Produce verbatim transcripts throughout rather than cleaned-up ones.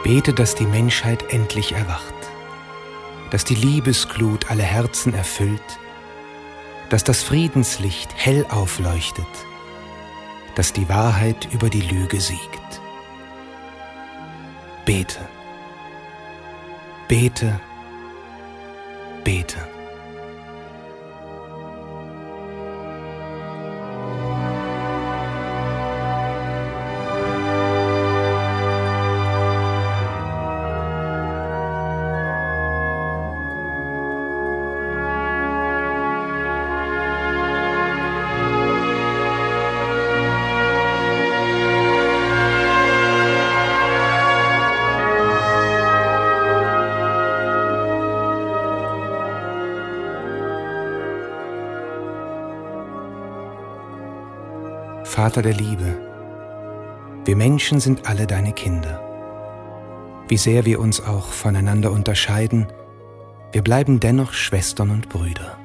Bete, dass die Menschheit endlich erwacht, dass die Liebesglut alle Herzen erfüllt, dass das Friedenslicht hell aufleuchtet, dass die Wahrheit über die Lüge siegt. Bete, bete, bete. Vater der Liebe, wir Menschen sind alle deine Kinder. Wie sehr wir uns auch voneinander unterscheiden, wir bleiben dennoch Schwestern und Brüder.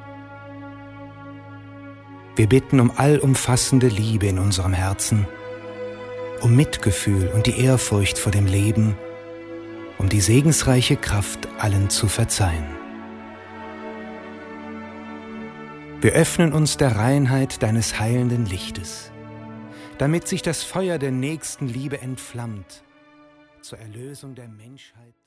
Wir bitten um allumfassende Liebe in unserem Herzen, um Mitgefühl und die Ehrfurcht vor dem Leben, um die segensreiche Kraft, allen zu verzeihen. Wir öffnen uns der Reinheit deines heilenden Lichtes, damit sich das Feuer der Nächstenliebe entflammt, zur Erlösung der Menschheit.